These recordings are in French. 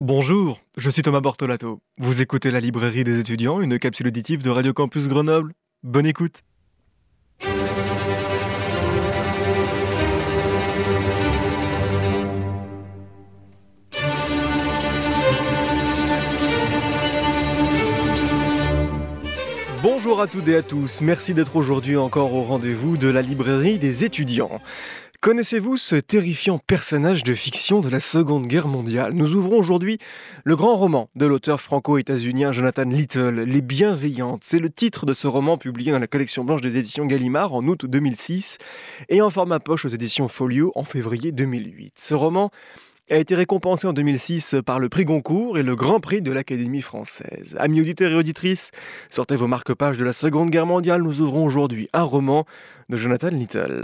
Bonjour, je suis Thomas Bortolato. Vous écoutez la librairie des étudiants, une capsule auditive de Radio Campus Grenoble. Bonne écoute. Bonjour à toutes et à tous, merci d'être aujourd'hui encore au rendez-vous de la librairie des étudiants. Connaissez-vous ce terrifiant personnage de fiction de la Seconde Guerre mondiale ? Nous ouvrons aujourd'hui le grand roman de l'auteur franco-états-unien Jonathan Little, Les Bienveillantes. C'est le titre de ce roman publié dans la collection blanche des éditions Gallimard en août 2006 et en format poche aux éditions Folio en février 2008. Ce roman a été récompensé en 2006 par le prix Goncourt et le Grand Prix de l'Académie française. Amis auditeurs et auditrices, sortez vos marque-pages de la Seconde Guerre mondiale. Nous ouvrons aujourd'hui un roman de Jonathan Little.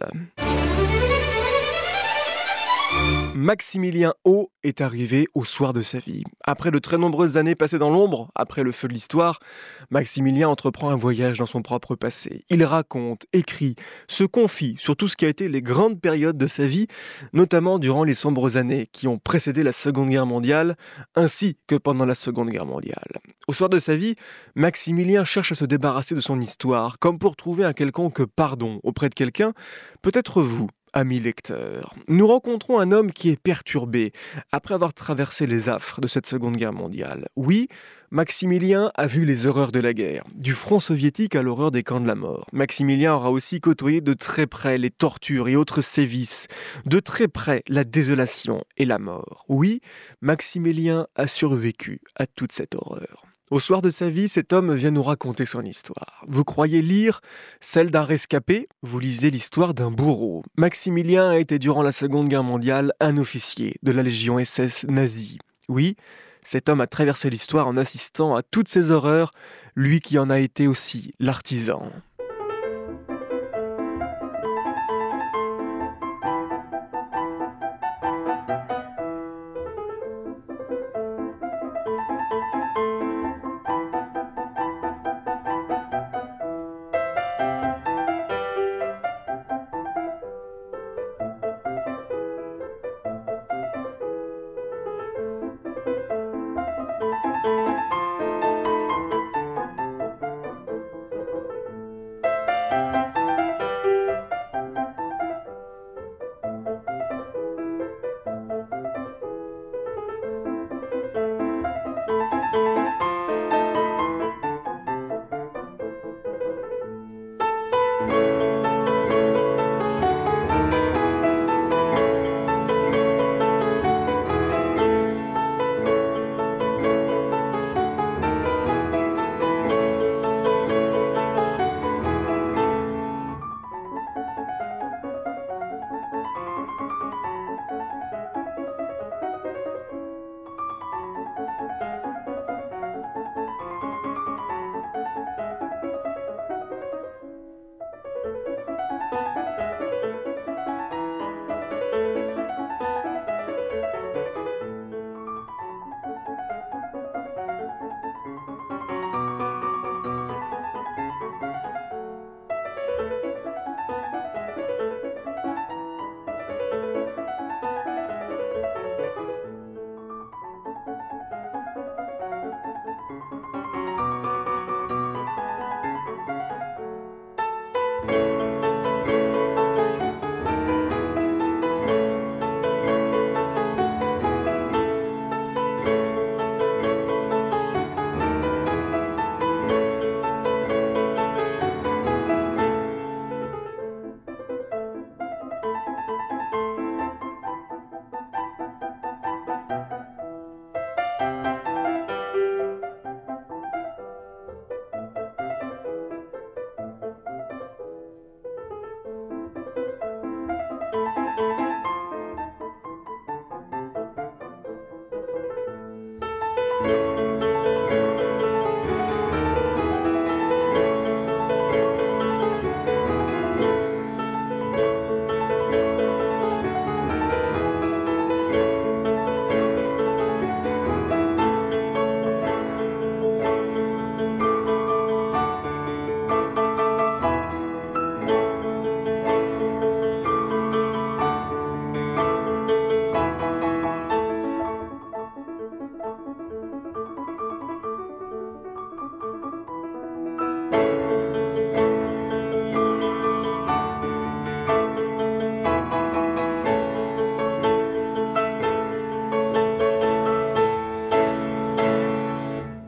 Maximilien O est arrivé au soir de sa vie. Après de très nombreuses années passées dans l'ombre, après le feu de l'histoire, Maximilien entreprend un voyage dans son propre passé. Il raconte, écrit, se confie sur tout ce qui a été les grandes périodes de sa vie, notamment durant les sombres années qui ont précédé la Seconde Guerre mondiale, ainsi que pendant la Seconde Guerre mondiale. Au soir de sa vie, Maximilien cherche à se débarrasser de son histoire, comme pour trouver un quelconque pardon auprès de quelqu'un, peut-être vous. Amis lecteurs, nous rencontrons un homme qui est perturbé après avoir traversé les affres de cette Seconde Guerre mondiale. Oui, Maximilien a vu les horreurs de la guerre, du front soviétique à l'horreur des camps de la mort. Maximilien aura aussi côtoyé de très près les tortures et autres sévices, de très près la désolation et la mort. Oui, Maximilien a survécu à toute cette horreur. Au soir de sa vie, cet homme vient nous raconter son histoire. Vous croyez lire celle d'un rescapé ? Vous lisez l'histoire d'un bourreau. Maximilien a été durant la Seconde Guerre mondiale un officier de la Légion SS nazie. Oui, cet homme a traversé l'histoire en assistant à toutes ces horreurs, lui qui en a été aussi l'artisan.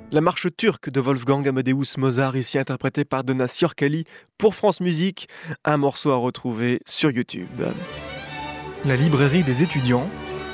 La marche turque de Wolfgang Amadeus Mozart, ici interprétée par Donna Sciorcali pour France Musique, un morceau à retrouver sur YouTube. La librairie des étudiants,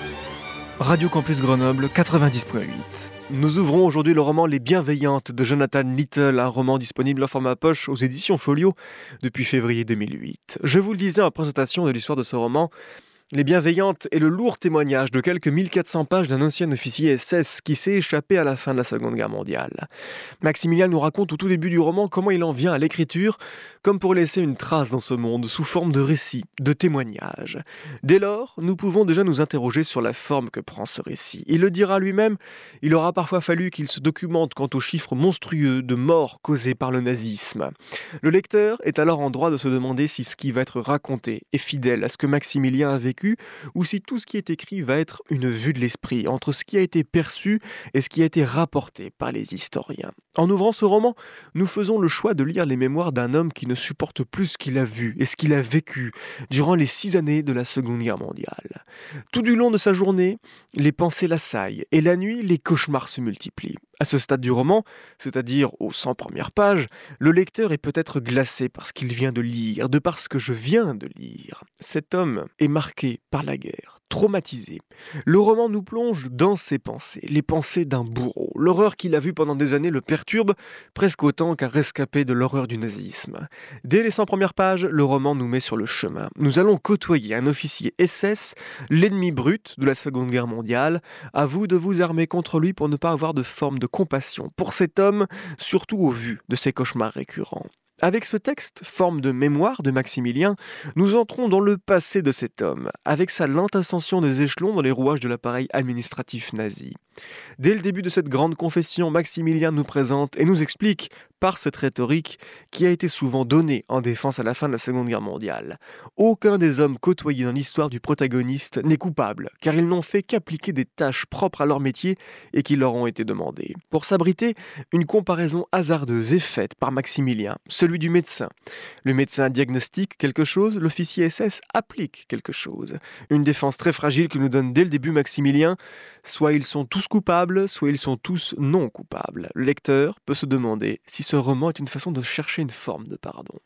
Radio Campus Grenoble 90.8. Nous ouvrons aujourd'hui le roman Les Bienveillantes de Jonathan Little, un roman disponible en format poche aux éditions Folio depuis février 2008. Je vous le disais en présentation de l'histoire de ce roman, Les Bienveillantes est le lourd témoignage de quelques 1400 pages d'un ancien officier SS qui s'est échappé à la fin de la Seconde Guerre mondiale. Maximilien nous raconte au tout début du roman comment il en vient à l'écriture, comme pour laisser une trace dans ce monde sous forme de récit, de témoignage. Dès lors, nous pouvons déjà nous interroger sur la forme que prend ce récit. Il le dira lui-même, il aura parfois fallu qu'il se documente quant aux chiffres monstrueux de morts causés par le nazisme. Le lecteur est alors en droit de se demander si ce qui va être raconté est fidèle à ce que Maximilien a vécu, ou si tout ce qui est écrit va être une vue de l'esprit entre ce qui a été perçu et ce qui a été rapporté par les historiens. En ouvrant ce roman, nous faisons le choix de lire les mémoires d'un homme qui ne supporte plus ce qu'il a vu et ce qu'il a vécu durant les 6 années de la Seconde Guerre mondiale. Tout du long de sa journée, les pensées l'assaillent et la nuit, les cauchemars se multiplient. À ce stade du roman, c'est-à-dire aux 100 premières pages, le lecteur est peut-être glacé par ce qu'il vient de lire, de par ce que je viens de lire. Cet homme est marqué par la guerre, traumatisé. Le roman nous plonge dans ses pensées, les pensées d'un bourreau. L'horreur qu'il a vue pendant des années le perturbe, presque autant qu'un rescapé de l'horreur du nazisme. Dès les 100 premières pages, le roman nous met sur le chemin. Nous allons côtoyer un officier SS, l'ennemi brut de la Seconde Guerre mondiale. À vous de vous armer contre lui pour ne pas avoir de forme de compassion pour cet homme, surtout au vu de ses cauchemars récurrents. Avec ce texte, forme de mémoire de Maximilien, nous entrons dans le passé de cet homme, avec sa lente ascension des échelons dans les rouages de l'appareil administratif nazi. Dès le début de cette grande confession, Maximilien nous présente et nous explique, par cette rhétorique, qui a été souvent donnée en défense à la fin de la Seconde Guerre mondiale. Aucun des hommes côtoyés dans l'histoire du protagoniste n'est coupable, car ils n'ont fait qu'appliquer des tâches propres à leur métier et qui leur ont été demandées. Pour s'abriter, une comparaison hasardeuse est faite par Maximilien, celui du médecin. Le médecin diagnostique quelque chose, l'officier SS applique quelque chose. Une défense très fragile que nous donne dès le début Maximilien, soit ils sont tous coupables, soit ils sont tous non coupables. Le lecteur peut se demander si ce roman est une façon de chercher une forme de pardon.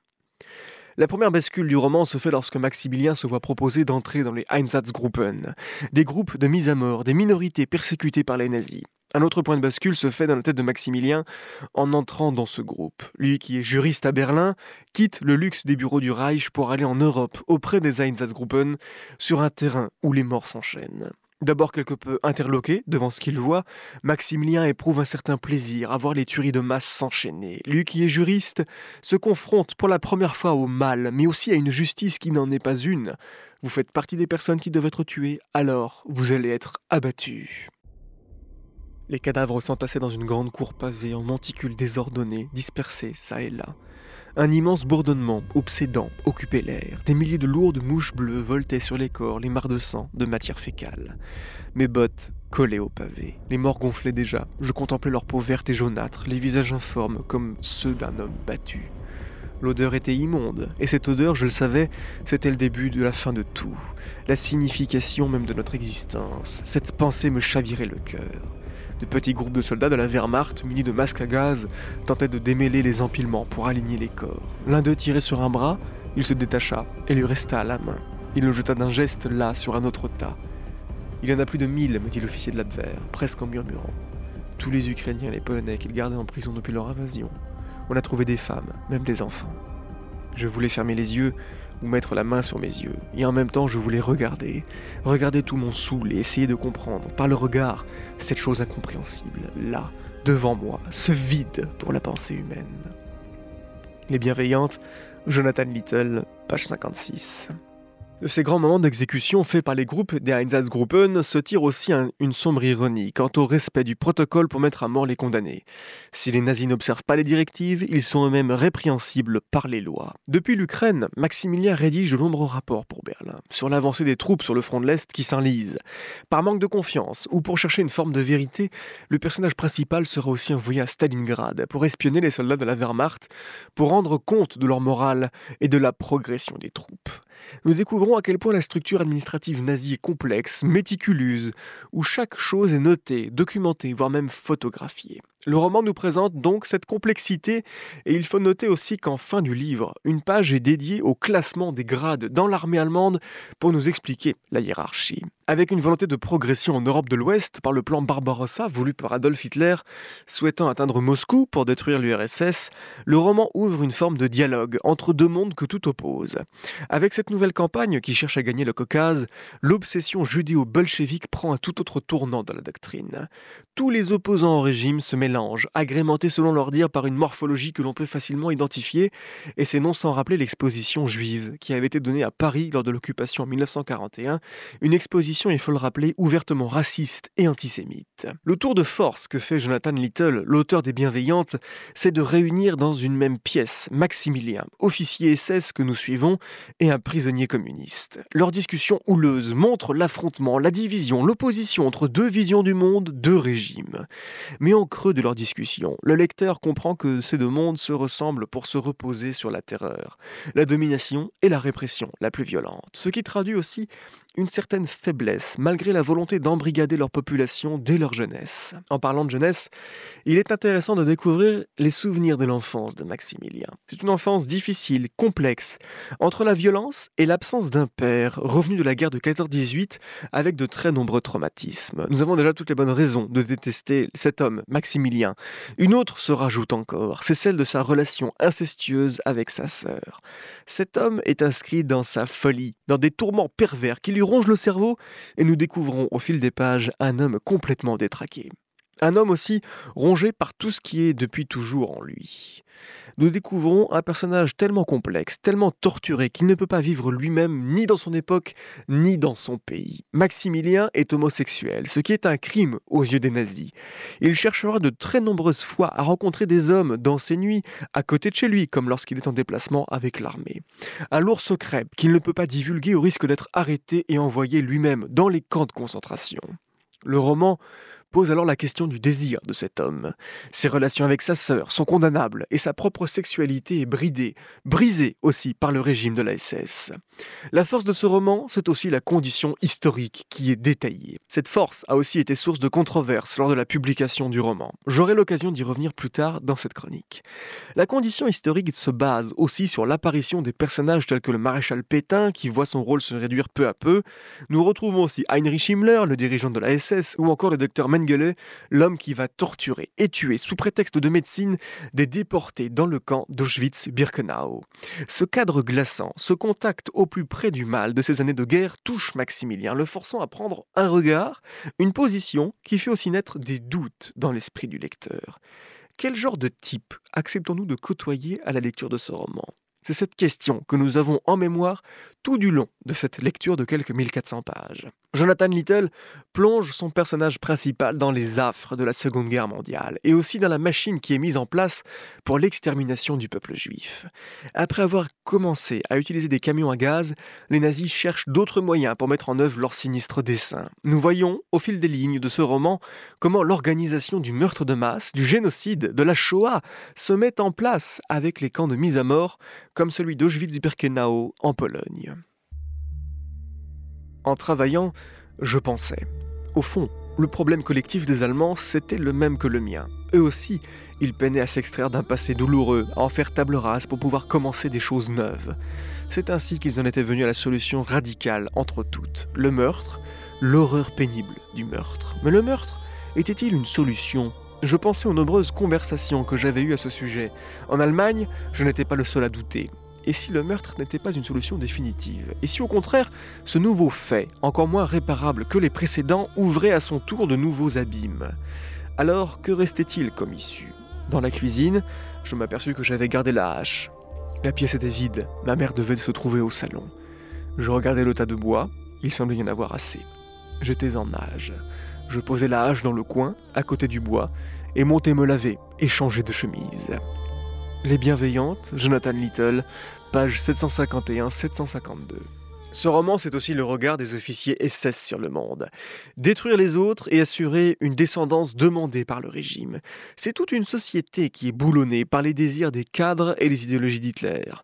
La première bascule du roman se fait lorsque Maximilien se voit proposer d'entrer dans les Einsatzgruppen, des groupes de mise à mort, des minorités persécutées par les nazis. Un autre point de bascule se fait dans la tête de Maximilien en entrant dans ce groupe. Lui qui est juriste à Berlin, quitte le luxe des bureaux du Reich pour aller en Europe auprès des Einsatzgruppen sur un terrain où les morts s'enchaînent. D'abord quelque peu interloqué devant ce qu'il voit, Maximilien éprouve un certain plaisir à voir les tueries de masse s'enchaîner. Lui qui est juriste se confronte pour la première fois au mal, mais aussi à une justice qui n'en est pas une. Vous faites partie des personnes qui doivent être tuées, alors vous allez être abattus. Les cadavres s'entassaient dans une grande cour pavée en monticules désordonnés, dispersés ça et là. Un immense bourdonnement, obsédant, occupait l'air. Des milliers de lourdes mouches bleues voltaient sur les corps, les mares de sang, de matière fécale. Mes bottes collaient au pavé. Les morts gonflaient déjà. Je contemplais leurs peaux vertes et jaunâtres, les visages informes comme ceux d'un homme battu. L'odeur était immonde, et cette odeur, je le savais, c'était le début de la fin de tout. La signification même de notre existence. Cette pensée me chavirait le cœur. De petits groupes de soldats de la Wehrmacht, munis de masques à gaz, tentaient de démêler les empilements pour aligner les corps. L'un d'eux tirait sur un bras, il se détacha et lui resta à la main. Il le jeta d'un geste là sur un autre tas. Il y en a plus de 1000, me dit l'officier de l'Abwehr, presque en murmurant. Tous les Ukrainiens et les Polonais qu'ils gardaient en prison depuis leur invasion. On a trouvé des femmes, même des enfants. Je voulais fermer les yeux ou mettre la main sur mes yeux, et en même temps je voulais regarder tout mon saoul et essayer de comprendre, par le regard, cette chose incompréhensible, là, devant moi, ce vide pour la pensée humaine. Les Bienveillantes, Jonathan Little, page 56. De ces grands moments d'exécution faits par les groupes des Einsatzgruppen se tire aussi une sombre ironie quant au respect du protocole pour mettre à mort les condamnés. Si les nazis n'observent pas les directives, ils sont eux-mêmes répréhensibles par les lois. Depuis l'Ukraine, Maximilien rédige de nombreux rapports pour Berlin sur l'avancée des troupes sur le front de l'Est qui s'enlisent. Par manque de confiance ou pour chercher une forme de vérité, le personnage principal sera aussi envoyé à Stalingrad pour espionner les soldats de la Wehrmacht, pour rendre compte de leur morale et de la progression des troupes. Nous découvrons à quel point la structure administrative nazie est complexe, méticuleuse, où chaque chose est notée, documentée, voire même photographiée. Le roman nous présente donc cette complexité et il faut noter aussi qu'en fin du livre, une page est dédiée au classement des grades dans l'armée allemande pour nous expliquer la hiérarchie. Avec une volonté de progression en Europe de l'Ouest par le plan Barbarossa voulu par Adolf Hitler, souhaitant atteindre Moscou pour détruire l'URSS, le roman ouvre une forme de dialogue entre deux mondes que tout oppose. Avec cette nouvelle campagne qui cherche à gagner le Caucase, l'obsession judéo-bolchevique prend un tout autre tournant dans la doctrine. Tous les opposants au régime se mélangent, agrémentés selon leur dire par une morphologie que l'on peut facilement identifier, et c'est non sans rappeler l'exposition juive qui avait été donnée à Paris lors de l'occupation en 1941, une exposition, il faut le rappeler, ouvertement raciste et antisémite. Le tour de force que fait Jonathan Littell, l'auteur des Bienveillantes, c'est de réunir dans une même pièce Maximilien, officier SS que nous suivons, et un prisonnier communiste. Leur discussion houleuse montre l'affrontement, la division, l'opposition entre deux visions du monde, deux régimes. Mais en creux de leur discussion, le lecteur comprend que ces deux mondes se ressemblent pour se reposer sur la terreur, la domination et la répression la plus violente. Ce qui traduit aussi une certaine faiblesse, malgré la volonté d'embrigader leur population dès leur jeunesse. En parlant de jeunesse, il est intéressant de découvrir les souvenirs de l'enfance de Maximilien. C'est une enfance difficile, complexe, entre la violence et l'absence d'un père, revenu de la guerre de 14-18, avec de très nombreux traumatismes. Nous avons déjà toutes les bonnes raisons de détester cet homme, Maximilien. Une autre se rajoute encore, c'est celle de sa relation incestueuse avec sa sœur. Cet homme est inscrit dans sa folie, dans des tourments pervers qui lui rongent le cerveau, et nous découvrons au fil des pages un homme complètement détraqué. Un homme aussi rongé par tout ce qui est depuis toujours en lui. Nous découvrons un personnage tellement complexe, tellement torturé qu'il ne peut pas vivre lui-même ni dans son époque, ni dans son pays. Maximilien est homosexuel, ce qui est un crime aux yeux des nazis. Il cherchera de très nombreuses fois à rencontrer des hommes dans ses nuits, à côté de chez lui, comme lorsqu'il est en déplacement avec l'armée. Un lourd secret qu'il ne peut pas divulguer au risque d'être arrêté et envoyé lui-même dans les camps de concentration. Le roman pose alors la question du désir de cet homme. Ses relations avec sa sœur sont condamnables et sa propre sexualité est brisée aussi par le régime de la SS. La force de ce roman, c'est aussi la condition historique qui est détaillée. Cette force a aussi été source de controverses lors de la publication du roman. J'aurai l'occasion d'y revenir plus tard dans cette chronique. La condition historique se base aussi sur l'apparition des personnages tels que le maréchal Pétain qui voit son rôle se réduire peu à peu. Nous retrouvons aussi Heinrich Himmler, le dirigeant de la SS, ou encore le docteur Mengele, l'homme qui va torturer et tuer sous prétexte de médecine des déportés dans le camp d'Auschwitz-Birkenau. Ce cadre glaçant, ce contact au plus près du mal de ces années de guerre touche Maximilien, le forçant à prendre un regard, une position qui fait aussi naître des doutes dans l'esprit du lecteur. Quel genre de type acceptons-nous de côtoyer à la lecture de ce roman ? C'est cette question que nous avons en mémoire tout du long de cette lecture de quelques 1400 pages. Jonathan Littell plonge son personnage principal dans les affres de la Seconde Guerre mondiale et aussi dans la machine qui est mise en place pour l'extermination du peuple juif. Après avoir commencé à utiliser des camions à gaz, les nazis cherchent d'autres moyens pour mettre en œuvre leurs sinistres desseins. Nous voyons, au fil des lignes de ce roman, comment l'organisation du meurtre de masse, du génocide, de la Shoah se met en place avec les camps de mise à mort, comme celui d'Auschwitz-Birkenau en Pologne. En travaillant, je pensais. Au fond, le problème collectif des Allemands, c'était le même que le mien. Eux aussi, ils peinaient à s'extraire d'un passé douloureux, à en faire table rase pour pouvoir commencer des choses neuves. C'est ainsi qu'ils en étaient venus à la solution radicale entre toutes. Le meurtre, l'horreur pénible du meurtre. Mais le meurtre, était-il une solution ? Je pensais aux nombreuses conversations que j'avais eues à ce sujet. En Allemagne, je n'étais pas le seul à douter. Et si le meurtre n'était pas une solution définitive ? Et si au contraire, ce nouveau fait, encore moins réparable que les précédents, ouvrait à son tour de nouveaux abîmes ? Alors, que restait-il comme issue ? Dans la cuisine, je m'aperçus que j'avais gardé la hache. La pièce était vide, ma mère devait se trouver au salon. Je regardais le tas de bois, il semblait y en avoir assez. J'étais en nage. Je posais la hache dans le coin, à côté du bois, et montais me laver et changer de chemise. Les Bienveillantes, Jonathan Littell, pages 751-752. Ce roman, c'est aussi le regard des officiers SS sur le monde. Détruire les autres et assurer une descendance demandée par le régime. C'est toute une société qui est boulonnée par les désirs des cadres et les idéologies d'Hitler.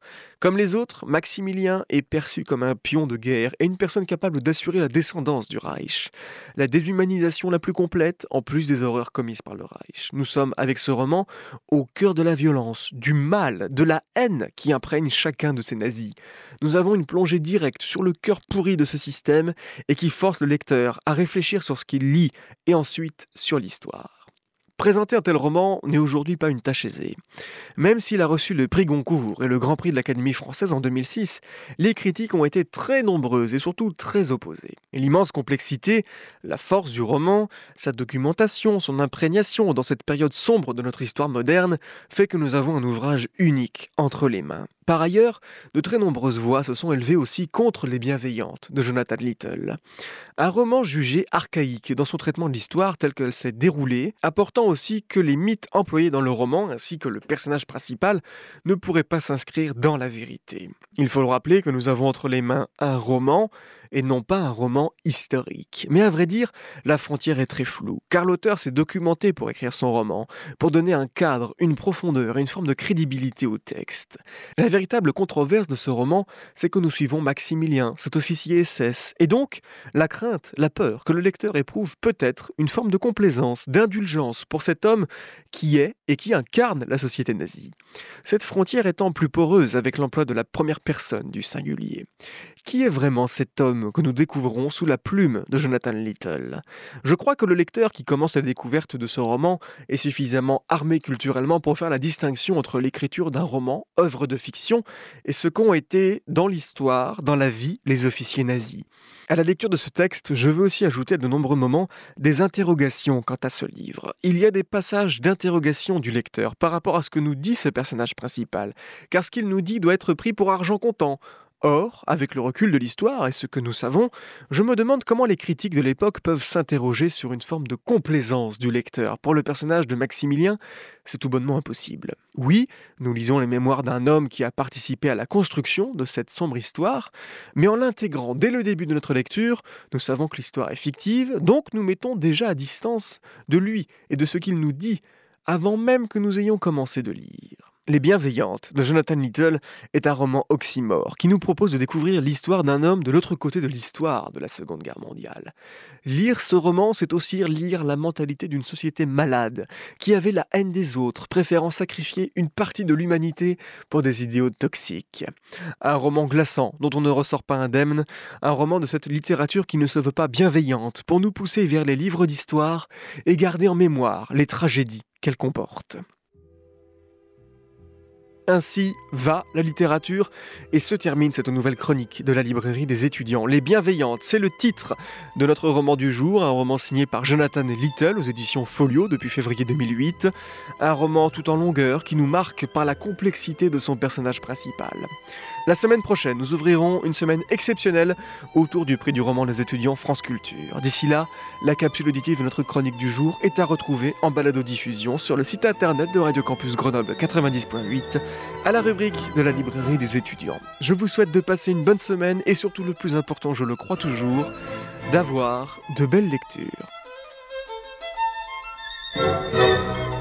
Comme les autres, Maximilien est perçu comme un pion de guerre et une personne capable d'assurer la descendance du Reich. La déshumanisation la plus complète, en plus des horreurs commises par le Reich. Nous sommes, avec ce roman, au cœur de la violence, du mal, de la haine qui imprègne chacun de ces nazis. Nous avons une plongée directe sur le cœur pourri de ce système et qui force le lecteur à réfléchir sur ce qu'il lit et ensuite sur l'histoire. Présenter un tel roman n'est aujourd'hui pas une tâche aisée. Même s'il a reçu le prix Goncourt et le Grand Prix de l'Académie française en 2006, les critiques ont été très nombreuses et surtout très opposées. L'immense complexité, la force du roman, sa documentation, son imprégnation dans cette période sombre de notre histoire moderne fait que nous avons un ouvrage unique entre les mains. Par ailleurs, de très nombreuses voix se sont élevées aussi contre Les Bienveillantes de Jonathan Littell. Un roman jugé archaïque dans son traitement de l'histoire telle qu'elle s'est déroulée, apportant aussi que les mythes employés dans le roman ainsi que le personnage principal ne pourraient pas s'inscrire dans la vérité. Il faut le rappeler que nous avons entre les mains un roman et non pas un roman historique. Mais à vrai dire, la frontière est très floue, car l'auteur s'est documenté pour écrire son roman, pour donner un cadre, une profondeur et une forme de crédibilité au texte. La véritable controverse de ce roman, c'est que nous suivons Maximilien, cet officier SS, et donc la crainte, la peur que le lecteur éprouve peut-être une forme de complaisance, d'indulgence pour cet homme qui est et qui incarne la société nazie. Cette frontière étant plus poreuse avec l'emploi de la première personne du singulier. Qui est vraiment cet homme que nous découvrons sous la plume de Jonathan Littell? Je crois que le lecteur qui commence la découverte de ce roman est suffisamment armé culturellement pour faire la distinction entre l'écriture d'un roman, œuvre de fiction, et ce qu'ont été, dans l'histoire, dans la vie, les officiers nazis. À la lecture de ce texte, je veux aussi ajouter à de nombreux moments des interrogations quant à ce livre. Il y a des passages d'interrogation du lecteur par rapport à ce que nous dit ce personnage principal, car ce qu'il nous dit doit être pris pour argent comptant. Or, avec le recul de l'histoire et ce que nous savons, je me demande comment les critiques de l'époque peuvent s'interroger sur une forme de complaisance du lecteur. Pour le personnage de Maximilien, c'est tout bonnement impossible. Oui, nous lisons les mémoires d'un homme qui a participé à la construction de cette sombre histoire, mais en l'intégrant dès le début de notre lecture, nous savons que l'histoire est fictive, donc nous mettons déjà à distance de lui et de ce qu'il nous dit, avant même que nous ayons commencé de lire. Les Bienveillantes de Jonathan Littell est un roman oxymore qui nous propose de découvrir l'histoire d'un homme de l'autre côté de l'histoire de la Seconde Guerre mondiale. Lire ce roman, c'est aussi lire la mentalité d'une société malade qui avait la haine des autres, préférant sacrifier une partie de l'humanité pour des idéaux toxiques. Un roman glaçant dont on ne ressort pas indemne, un roman de cette littérature qui ne se veut pas bienveillante pour nous pousser vers les livres d'histoire et garder en mémoire les tragédies qu'elle comporte. Ainsi va la littérature et se termine cette nouvelle chronique de la librairie des étudiants. Les Bienveillantes, c'est le titre de notre roman du jour, un roman signé par Jonathan Littell aux éditions Folio depuis février 2008. Un roman tout en longueur qui nous marque par la complexité de son personnage principal. La semaine prochaine, nous ouvrirons une semaine exceptionnelle autour du prix du roman des étudiants France Culture. D'ici là, la capsule auditive de notre chronique du jour est à retrouver en balado-diffusion sur le site internet de Radio Campus Grenoble 90.8 à la rubrique de la librairie des étudiants. Je vous souhaite de passer une bonne semaine et surtout le plus important, je le crois toujours, d'avoir de belles lectures.